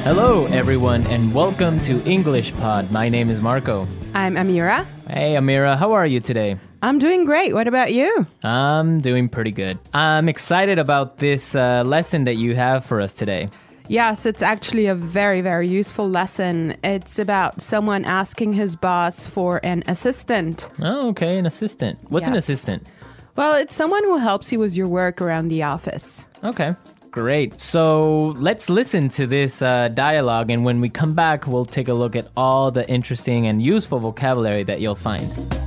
Hello, everyone, and welcome to English Pod. My name is Marco. I'm Amira. Hey, Amira, how are you today? I'm doing great. What about you? I'm doing pretty good. I'm excited about this lesson that you have for us today. Yes, it's actually a very, very useful lesson. It's about someone asking his boss for an assistant. Oh, okay, an assistant. What's an Yes. assistant? Well, it's someone who helps you with your work around the office. Okay, great. So let's listen to this dialogue, and when we come back, we'll take a look at all the interesting and useful vocabulary that you'll find.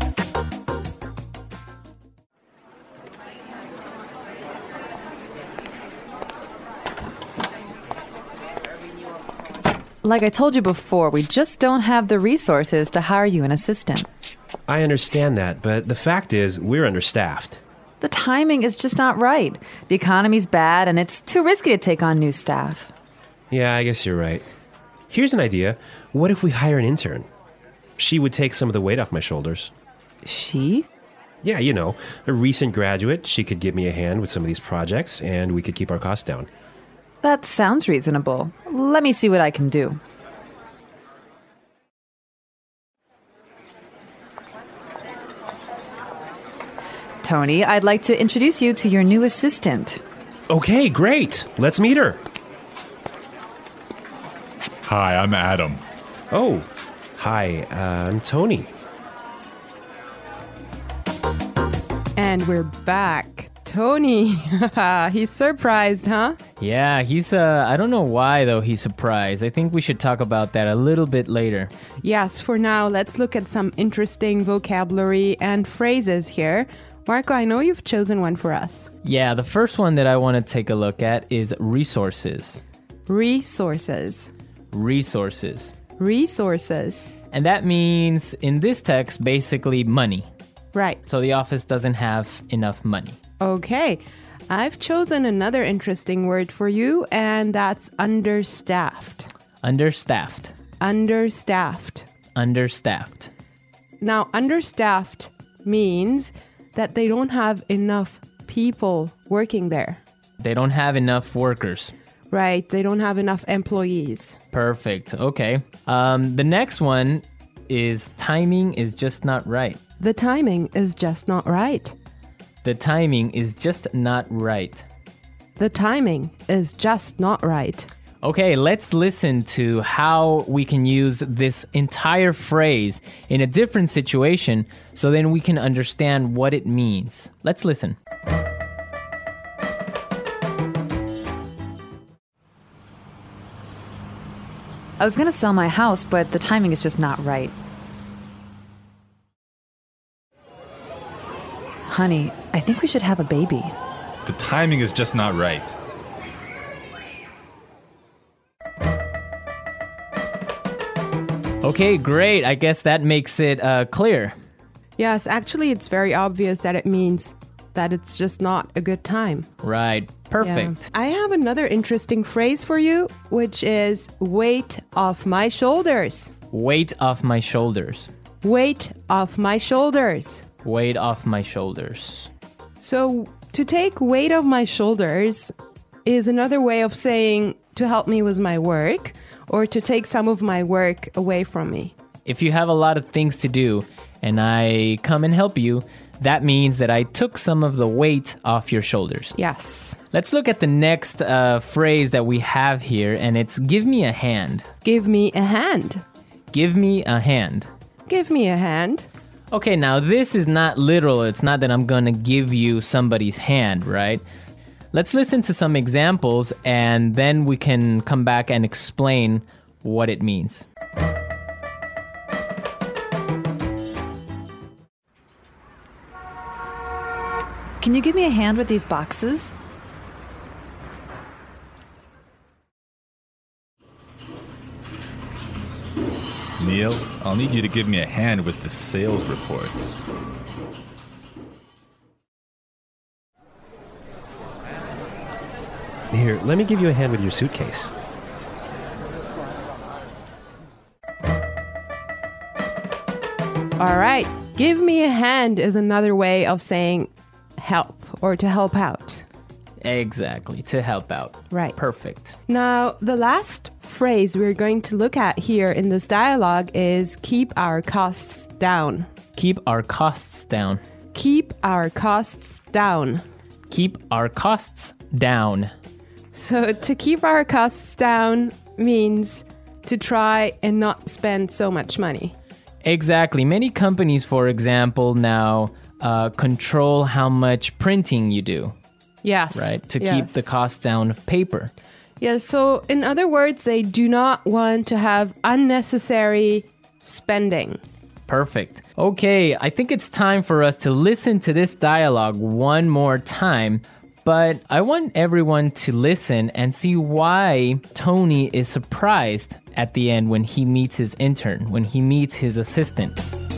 Like I told you before, we just don't have the resources to hire you an assistant. I understand that, but the fact is, we're understaffed. The timing is just not right. The economy's bad, and it's too risky to take on new staff. Yeah, I guess you're right. Here's an idea. What if we hire an intern? She would take some of the weight off my shoulders. She? Yeah, you know, a recent graduate. She could give me a hand with some of these projects, and we could keep our costs down. That sounds reasonable. Let me see what I can do. Tony, I'd like to introduce you to your new assistant. Okay, great. Let's meet her. Hi, I'm Adam. Oh, hi, I'm Tony. And we're back. Tony, he's surprised, huh? Yeah, he's, I don't know why, though, he's surprised. I think we should talk about that a little bit later. Yes, for now, let's look at some interesting vocabulary and phrases here. Marco, I know you've chosen one for us. Yeah, the first one that I want to take a look at is resources. Resources. Resources. Resources. And that means, in this text, basically money. Right. So the office doesn't have enough money. Okay. I've chosen another interesting word for you, and that's understaffed. Understaffed. Understaffed. Understaffed. Now, understaffed means that they don't have enough people working there. They don't have enough workers. Right. They don't have enough employees. Perfect. Okay. The next one is timing is just not right. The timing is just not right. The timing is just not right. The timing is just not right. Okay, let's listen to how we can use this entire phrase in a different situation so then we can understand what it means. Let's listen. I was going to sell my house, but the timing is just not right. Honey, I think we should have a baby. The timing is just not right. Okay, great. I guess that makes it clear. Yes, actually, it's very obvious that it means that it's just not a good time. Right. Perfect. Yeah. I have another interesting phrase for you, which is weight off my shoulders. Weight off my shoulders. Weight off my shoulders. Weight off my shoulders. So, to take weight off my shoulders is another way of saying to help me with my work or to take some of my work away from me. If you have a lot of things to do and I come and help you, that means that I took some of the weight off your shoulders. Yes. Let's look at the next phrase that we have here, and it's give me a hand. Give me a hand. Give me a hand. Give me a hand. Okay, now this is not literal. It's not that I'm gonna give you somebody's hand, right? Let's listen to some examples, and then we can come back and explain what it means. Can you give me a hand with these boxes? Neil, I'll need you to give me a hand with the sales reports. Here, let me give you a hand with your suitcase. All right. Give me a hand is another way of saying help or to help out. Exactly, to help out. Right. Perfect. Now, the last phrase we're going to look at here in this dialogue is keep our costs down. Keep our costs down. Keep our costs down. Keep our costs down. So to keep our costs down means to try and not spend so much money. Exactly. Many companies, for example, now control how much printing you do, Yes. right? To keep yes. the cost down of paper. Yeah, so in other words, they do not want to have unnecessary spending. Perfect. Okay, I think it's time for us to listen to this dialogue one more time, but I want everyone to listen and see why Tony is surprised at the end when he meets his intern, when he meets his assistant.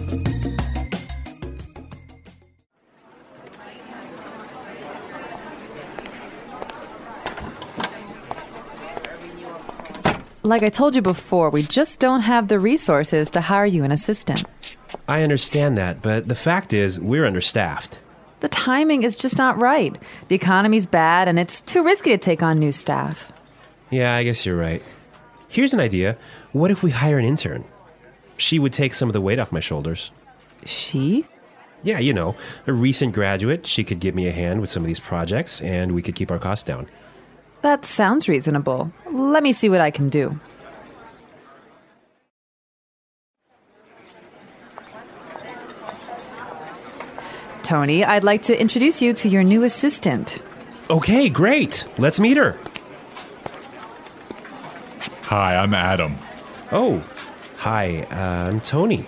Like I told you before, we just don't have the resources to hire you an assistant. I understand that, but the fact is, we're understaffed. The timing is just not right. The economy's bad, and it's too risky to take on new staff. Yeah, I guess you're right. Here's an idea. What if we hire an intern? She would take some of the weight off my shoulders. She? Yeah, you know, a recent graduate. She could give me a hand with some of these projects, and we could keep our costs down. That sounds reasonable. Let me see what I can do. Tony, I'd like to introduce you to your new assistant. Okay, great. Let's meet her. Hi, I'm Adam. Oh, hi, I'm Tony.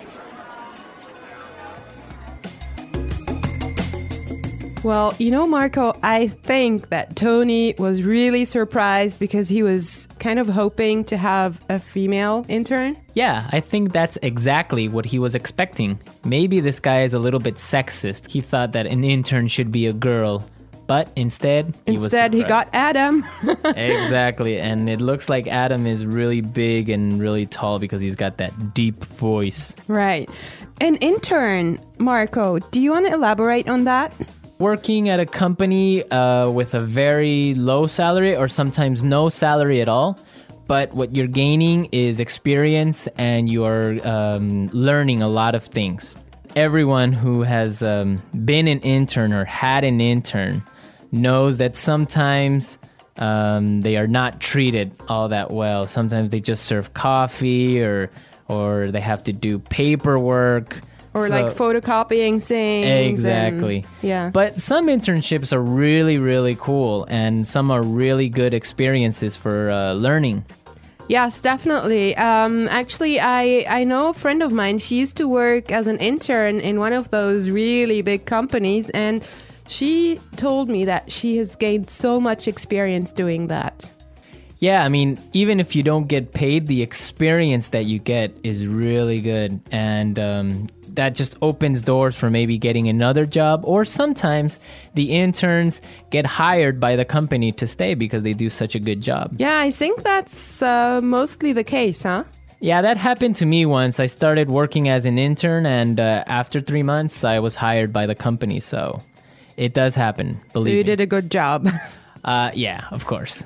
Well, you know, Marco, I think that Tony was really surprised because he was kind of hoping to have a female intern. Yeah, I think that's exactly what he was expecting. Maybe this guy is a little bit sexist. He thought that an intern should be a girl, but instead he got Adam. Exactly, and it looks like Adam is really big and really tall because he's got that deep voice. Right. An intern, Marco, do you want to elaborate on that? Working at a company with a very low salary or sometimes no salary at all, but what you're gaining is experience and you are learning a lot of things. Everyone who has been an intern or had an intern knows that sometimes they are not treated all that well. Sometimes they just serve coffee or they have to do paperwork. Or like photocopying things. Exactly. Yeah. But some internships are really, really cool, and some are really good experiences for learning. Yes, definitely. Actually, I know a friend of mine. She used to work as an intern in one of those really big companies, and she told me that she has gained so much experience doing that. Yeah, I mean, even if you don't get paid, the experience that you get is really good. And that just opens doors for maybe getting another job. Or sometimes the interns get hired by the company to stay because they do such a good job. Yeah, I think that's mostly the case, huh? Yeah, that happened to me once. I started working as an intern, and after 3 months, I was hired by the company. So it does happen, believe me. So you did a good job. Yeah, of course.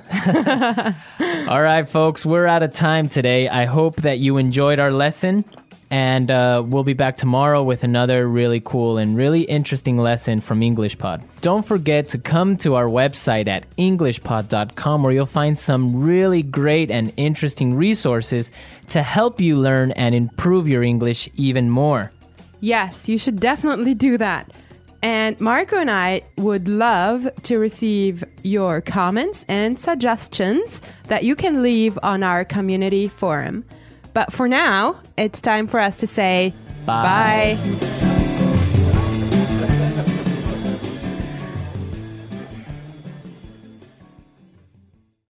All right, folks, we're out of time today. I hope that you enjoyed our lesson, and we'll be back tomorrow with another really cool and really interesting lesson from EnglishPod. Don't forget to come to our website at englishpod.com, where you'll find some really great and interesting resources to help you learn and improve your English even more. Yes, you should definitely do that. And Marco and I would love to receive your comments and suggestions that you can leave on our community forum. But for now, it's time for us to say Bye. bye.